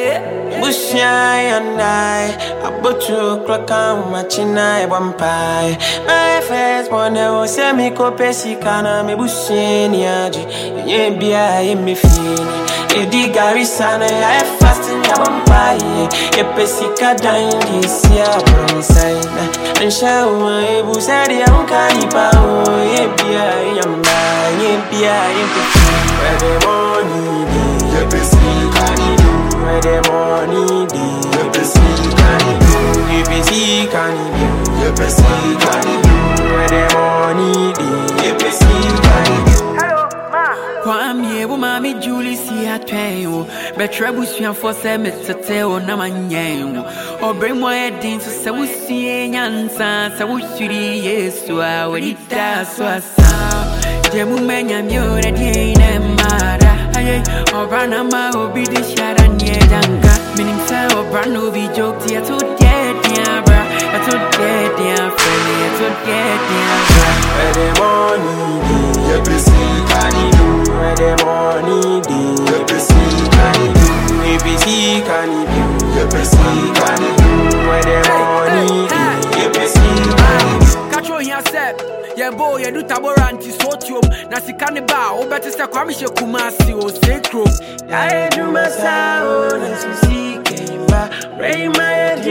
Bushai and I butcher clock on my chinai vampire. My first one was semi copesi cana me busheniaji. Ye be I me fini. Ye digari sana I fasting ya vampire. Ye pesica dying this year from side. And show my busari uncani pao. Ye be I am my ye be I am where the money ye pesica. Where the money be, you be see can you be see can you be see can you where the money be, you be see can you. Hello, ma. Kwame, Mami Julie, see a train. Better bush for 7 tell na manyan. Or bring my head into so see answer, so should yes to our leader, so I saw. The woman and you're ready in Mara. Or Branama will be the Sharan Yanga. Meaning, sir, or Brano be joked here to get dear, to get dear, friendly, to get dear. Where the money be, you be see can you where the money be, you be see can you be see can you be see can you where the money be, you be see can you. Catch on yourself. Yeah, boy, you do taboranti sotium. Nasi cannibal, or better say, Kwamisha Kumasi or Sacro. I do my sound, as you see, came back. Ray my head,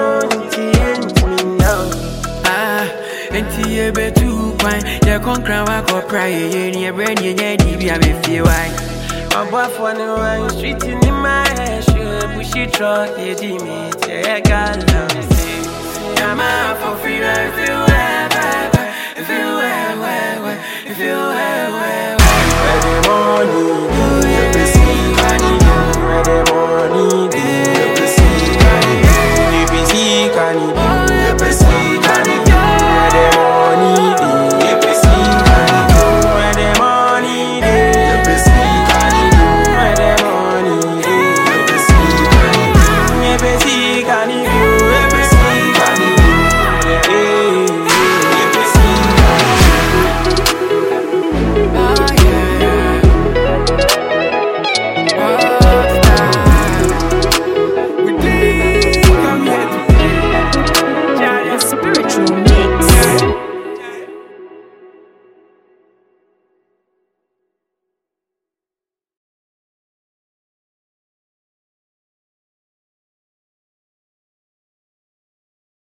And Tia be too fine. You can't cry, or cry, and your brain, you need feel why. My boy for the one street in my head, should push it truck, they dimit, yeah, God, I'm a for